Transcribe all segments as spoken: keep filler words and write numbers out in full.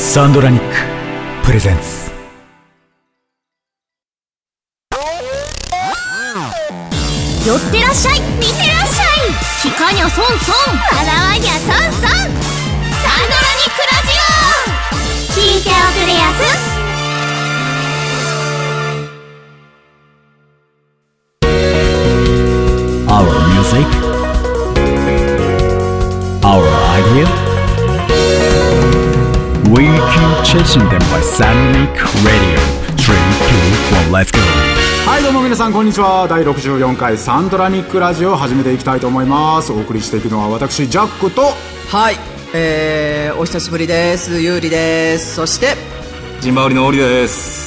サンドラニックプレゼンツ寄ってらっしゃい、見てらっしゃい、聞かにゃそんそん、笑わにゃそんそん、サンドラニックラジオ聞いておくれやす。 Our music, our idea, we keep chasing them by Sonic Radio. three, two, one, let's go. はい、どうも皆さんこんにちは。だいろくじゅうよんかいサンドラニックラジオを始めていきたいと思います。お送りしていくのは私ジャックと、 はい、えー、お久しぶりです。ゆうりです。そしてジンバオリのオリです。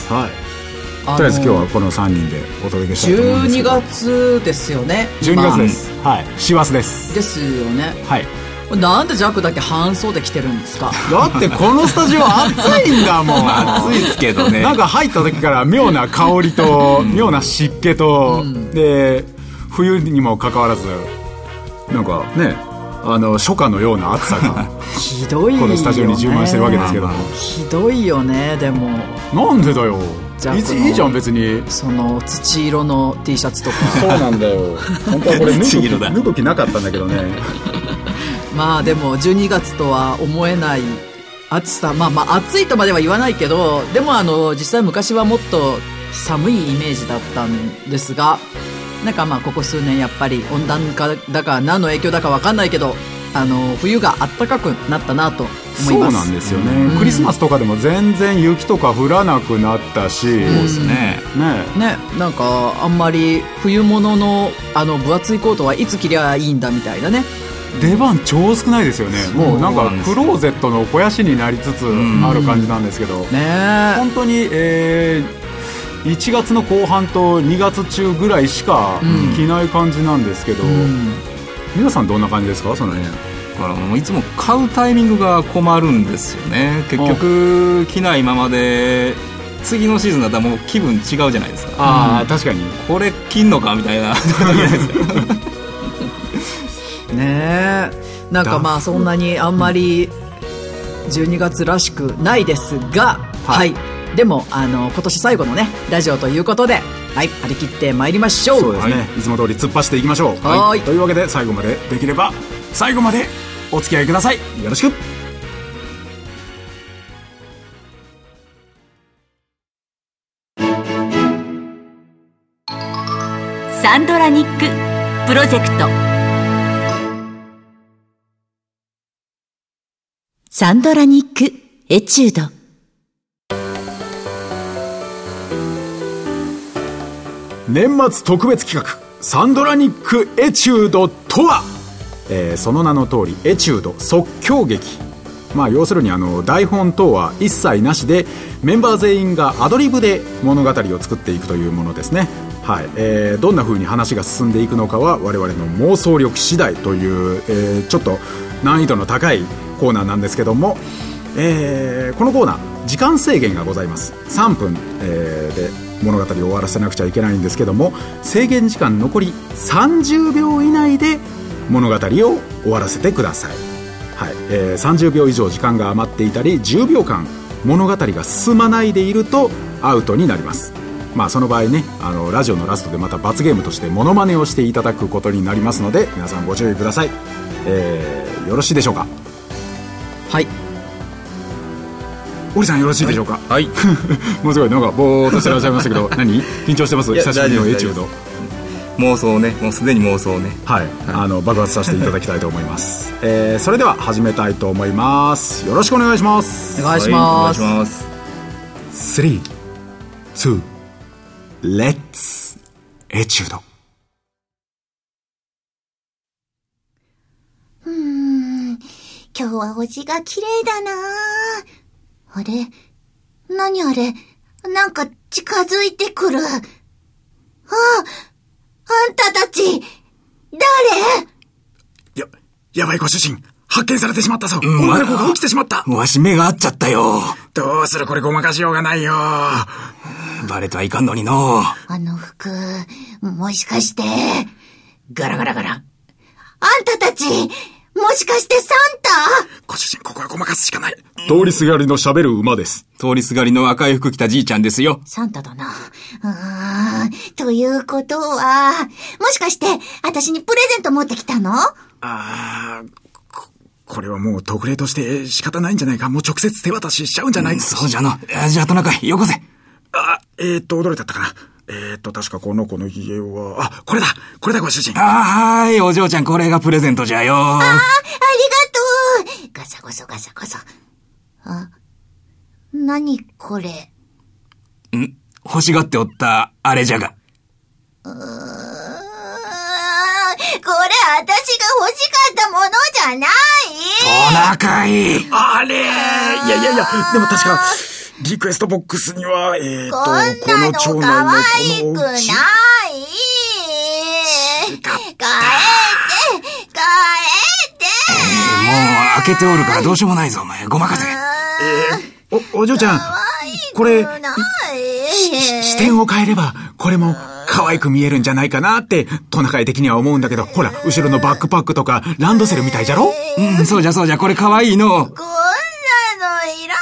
はい、とりあえず今日はこのさんにんでお届けしたいと思うんですけど、 じゅうにがつですよね。 じゅうにがつです、はい、師走ですですよね。 はい。 なんでジャックだけ半袖着てるんですか？ だってこのスタジオ暑いんだもん暑いですけどね。 なんか入った時から妙な香りと、うん、妙な湿気と、うん、で冬にもかかわらずなんかね、あの初夏のような暑さがひどいよね。 このスタジオに充満してるわけですけども、 ひどいよね。でもなんでだよ、いい, いいじゃん別に。 その土色の T シャツとかそうなんだよ。本当はこれ脱ぐ気なかったんだけどね。 まあでもじゅうにがつとは思えない暑さ。まあまあ暑いとまでは言わないけど、でもあの実際昔はもっと寒いイメージだったんですが、なんかまあここ数年やっぱり温暖化だか何の影響だか分かんないけど、あの冬が暖かくなったなと思います。 そうなんですよね、うん、クリスマスとかでも全然雪とか降らなくなったし、そうですね、 ねね、なんかあんまり冬物のあの分厚いコートはいつ着りゃいいんだみたいなね。 出番超少ないですよね。もうなんかクローゼットの肥やしになりつつある感じなんですけど、 うんね、 本当に、えー、いちがつの後半とにがつ中ぐらいしか着ない感じなんですけど、うん、皆さんどんな感じですか、その辺。 だからもういつも買うタイミングが困るんですよね。結局着ないままで次のシーズンだったらもう気分違うじゃないですか。 あ、うん、確かにこれ着んのかみたいなことじゃないですか。 ねえ、なんかまあそんなにあんまりじゅうにがつらしくないですが、はい、はい、でもあの今年最後のねラジオということで、はい、張り切ってまいりましょう。 そうですね、はい、いつも通り突っ走っていきましょう。はい、というわけで最後までできれば最後までお付き合いください。よろしく。 サンドラニックプロジェクト、サンドラニックエチュード。 年末特別企画サンドラニックエチュードとは、えー、その名の通りエチュード、即興劇。まあ要するにあの台本等は一切なしでメンバー全員がアドリブで物語を作っていくというものですね。はい、えー、どんな風に話が進んでいくのかは我々の妄想力次第という、えー、ちょっと難易度の高いコーナーなんですけども、えー、このコーナー時間制限がございます。さんぷん、えー、で物語を終わらせなくちゃいけないんですけども、制限時間残りさんじゅうびょう以内で物語を終わらせてください。はい、えー、さんじゅうびょう以上時間が余っていたりじゅうびょうかん物語が進まないでいるとアウトになります。まあその場合ね、あのラジオのラストでまた罰ゲームとしてモノマネをしていただくことになりますので皆さんご注意ください。えー、よろしいでしょうか。 はい、 オリさんよろしいでしょうか。 はい、 もうすごいなんかぼーっとしてらっしゃいましたけど何緊張してます？久しぶりのエチュード。 妄想ね、もうすでに妄想ね、 はい、はい、あの爆発させていただきたいと思います。えー、それでは始めたいと思います。よろしくお願いします。 お願いします。 はい、お願いします。 スリー、ツー、レッツエチュード。 うーん、今日は星が綺麗だな。あれ、何あれ、なんか近づいてくる。ああ、あんたたち誰？ や、やばいご主人、発見されてしまったぞ。女の子が起きてしまった。 わし目が合っちゃったよ。 どうする、これごまかしようがないよ。 バレてはいかんのにの。 あの服、もしかしてガラガラガラ、あんたたちもしかしてサンタ？ ご主人、ここはごまかすしかない。 通りすがりの喋る馬です。 通りすがりの赤い服着たじいちゃんですよ。 サンタだな。あー、ということは、もしかして、私にプレゼント持ってきたの？ あー、こ、これはもう特例として仕方ないんじゃないか。もう直接手渡ししちゃうんじゃない、うん、 そうじゃの。じゃあトナカイ、よこせ。 あ、えーっと、驚いたったかな。えーっと、確かこの子の家は、あ、これだこれだご主人。 あー、はい、お嬢ちゃん、これがプレゼントじゃよ。あー、ありがとう。ガサゴソガサゴソ。あ、何これ。 ん？欲しがっておった、あれじゃが。 うーん、これ私が欲しかったものじゃない。 トナカイ。 あれ、いやいやいや、でも確か、リクエストボックスには、えーと、この町内のこのうち。こんなの可愛くない。帰って、帰って。 えー、もう開けておるからどうしようもないぞ、お前。ごまかせ。 えー、お、お嬢ちゃん、これ、視点を変えれば、これも可愛く見えるんじゃないかなって、トナカイ的には思うんだけど、ほら、後ろのバックパックとか、ランドセルみたいじゃろ？ うん、そうじゃそうじゃ、これ可愛いの。 こんなのいらない。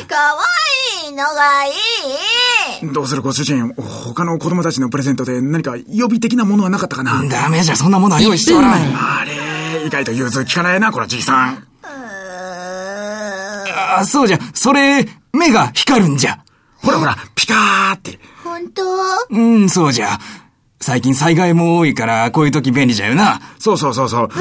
可愛いのがいい。 どうするご主人、他の子供たちのプレゼントで何か予備的なものはなかったかな？ ダメじゃ、そんなものは用意しておらん。 あれ、意外と融通聞かないな、このじいさん。 あ、そうじゃ、それ、目が光るんじゃ。 ほらほら、ピカーって。 本当？ うん、そうじゃ。最近災害も多いから、こういう時便利じゃよな。 そうそうそうそう。ああ、 本当だ、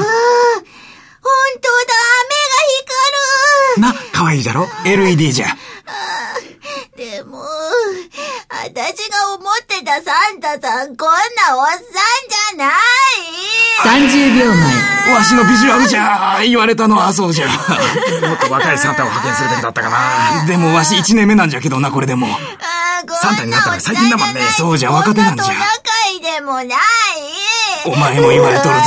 目が光る。 な、可愛いじゃろ？ エルイーディー じゃ。 でも、私が思ってたサンタさん、こんなおっさんじゃない。 さんじゅうびょうまえ。 わしのビジュアルじゃ。言われたのはそうじゃ。もっと若いサンタを派遣するべきだったかな。 でもわしいちねんめなんじゃけどな、これでも。 サンタになったら最近だもんね。 そうじゃ、若手なんじゃ。 トナカイでもない。 お前も言われとるぞ。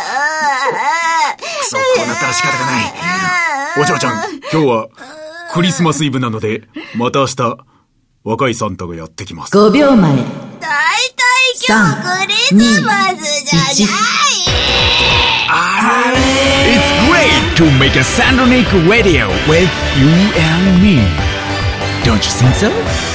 くそ、こうなったら仕方がない。お嬢ちゃん、今日はクリスマスイブなので、また明日、若いサンタがやってきます。 ごびょうまえ。 だいたい今日クリスマスじゃない。 あれ It's great to make a Sandronic radio with you and me. Don't you think so?